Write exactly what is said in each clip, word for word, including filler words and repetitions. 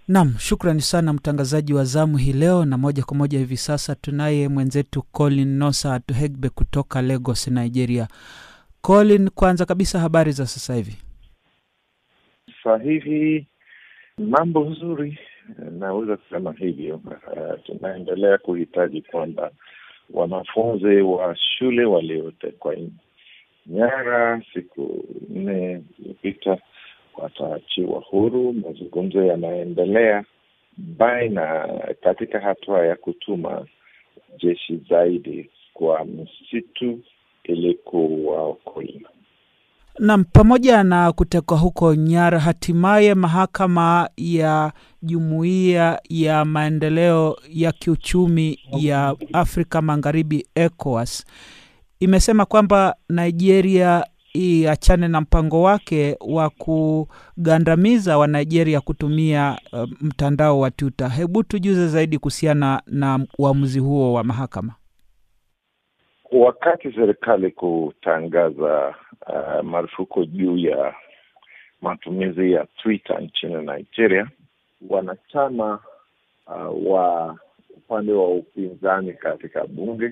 Naam, shukrani sana mtangazaji wa zamu hii leo, na moja kwa moja hivi sasa tunaye mwenzetu Colin Nosa Atuhegbe kutoka Lagos, Nigeria. Colin, kwanza kabisa habari za sasa hivi? Sasa hivi mambo nzuri, naweza kusema hivyo. Uh, tunaendelea kuhitaji kwamba wanafunzi wa shule waliotekwa nyara siku nne iliyopita wataachiwa huru. Mazungumzo yanaendelea baina katika hatua ya kutuma jeshi zaidi kwa msitu ili kuwaokoa. Na pamoja na kutekwa huko nyara, hatimaye mahakama ya Jumuiya ya Maendeleo ya Kiuchumi ya Afrika Magharibi ECOWAS imesema kwamba Nigeria iachane na mpango wake wa kugandamiza wa Nigeria kutumia uh, mtandao wa Twitter. Hebu tujuze zaidi kuhusiana na uamuzi huo wa mahakama. Wakati serikali kutangaza uh, marufuku juu ya matumizi ya Twitter nchini Nigeria, wanachama uh, wa upande wa upinzani katika bunge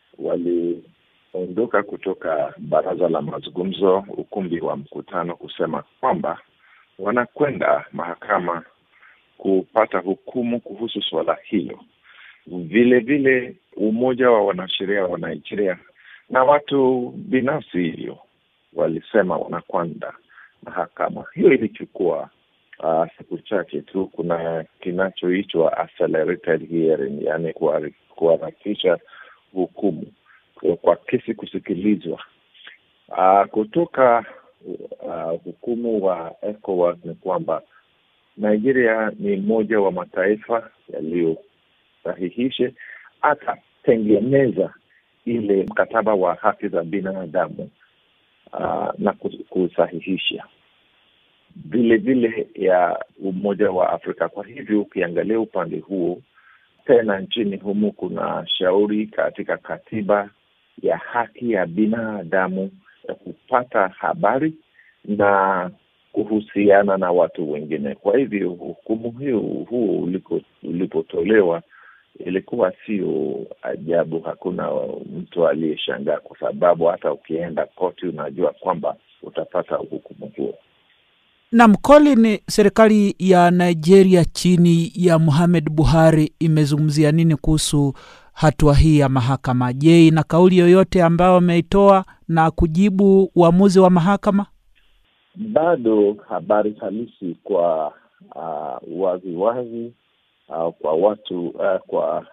waliondoka kutoka baraza la mazungumzo, ukumbi wa mkutano, kusema kwamba wanakwenda mahakama kupata hukumu kuhusu swala hilo. Vile vile umoja wa wanasheria wa Nigeria na watu binafsi hivyo walisema wanakwenda mahakama. Hiyo ilichukua uh, siku chache tu. Kuna kinachoitwa accelerated hearing, yani kuharakisha hukumu kwa kesi kusikilizwa. Uh, kutoka uh, hukumu wa ECOWAS ni kwamba Nigeria ni mmoja wa mataifa yaliyo sahihishe hata tengeneza ile mkataba wa haki za binadamu uh, na kusahihisha vile vile ya Umoja wa Afrika. Kwa hivyo ukiangalia upande huo, tena nchini humu kuna shauri katika katiba ya haki ya binadamu ya kupata habari na kuhusiana na watu wengine. Kwa hivyo hukumu hiyo huo ulipotolewa ilikuwa sio ajabu. Hakuna mtu aliyeshangaa, kwa sababu hata ukienda koti unajua kwamba utapata hukumu huo. Na Colin, serikali ya Nigeria chini ya Muhammad Buhari imezungumzia nini kuhusu hatua hii ya mahakama? Je, na kauli yoyote ambayo wameitoa na kujibu uamuzi wa mahakama? Bado habari halisi kwa uh, wazi wazi uh, kwa watu uh, kwa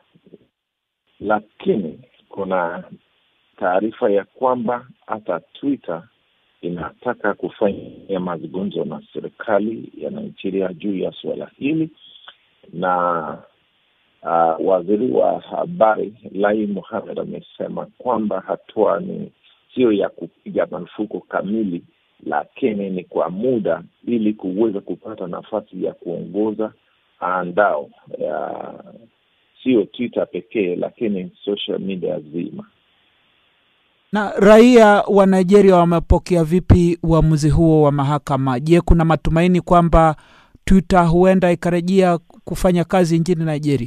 lakini kuna taarifa ya kwamba hata Twitter inataka kufanya mazungumzo na serikali ya Nigeria juu ya suala hili, na uh, waziri wa habari Lai Mohammed amesema kwamba hatua ni sio ya kupiga marufuku kamili, lakini ni kwa muda ili kuweza kupata nafasi ya kuongoza andao ya sio Twitter pekee, lakini social media zima. Na raia wa Nigeria wamepokea vipi uamuzi huo wa mahakama? Je, kuna matumaini kwamba Twitter huenda ikarejea kufanya kazi nchini Nigeria?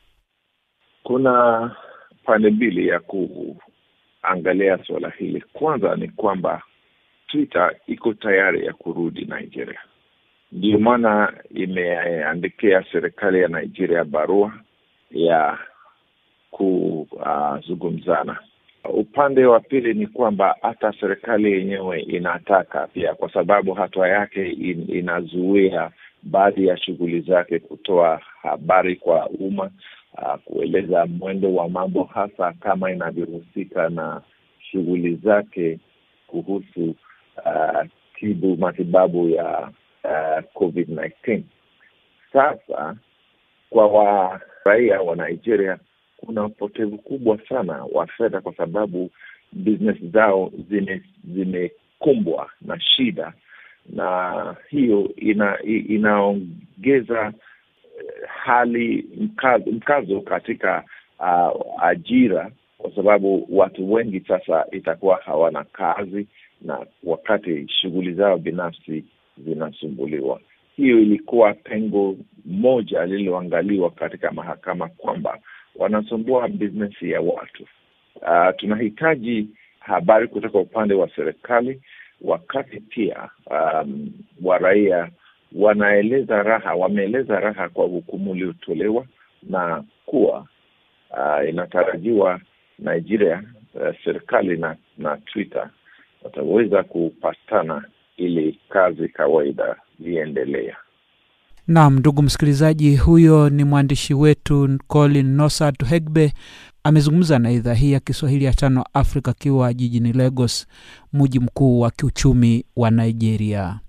Kuna pande mbili ya kuangalia swala hili. Kwanza ni kwamba Twitter iko tayari ya kurudi Nigeria. Ndio maana imeandikia serikali ya Nigeria barua ya kuzungumzana. Upande wa pili ni kwamba hata serikali yenyewe inataka pia, kwa sababu hatua yake in, inazuia baadhi ya shughuli zake kutoa habari kwa umma, uh, kueleza mwendo wa mambo, hasa kama inavyohusika na shughuli zake kuhusu uh, tibu matibabu ya uh, covid kumi na tisa. Sasa kwa wa raia wa Nigeria kuna upotevu kubwa sana wa fedha, kwa sababu business zao zime zimekumbwa na shida, na hiyo ina inaongeza hali mkazo, mkazo katika uh, ajira, kwa sababu watu wengi sasa itakuwa hawana kazi, na wakati shughuli zao binafsi zinasumbuliwa. hiyo ilikuwa pengo moja lililoangaliwa katika mahakama, kwamba wanasumbua business ya watu. Uh, tunahitaji habari kutoka upande wa serikali, wakati pia um, wa raia wanaeleza raha, wameeleza raha kwa hukumu iliyotolewa, na kuwa uh, inatarajiwa Nigeria, uh, serikali na, na Twitter wataweza kupatana ili kazi kawaida ziendelea. Naam, ndugu msikilizaji, huyo ni mwandishi wetu Colin Nosat Hegbe, amezungumza na idhaa hii ya Kiswahili ya Channel Africa akiwa jijini Lagos, mji mkuu wa kiuchumi wa Nigeria.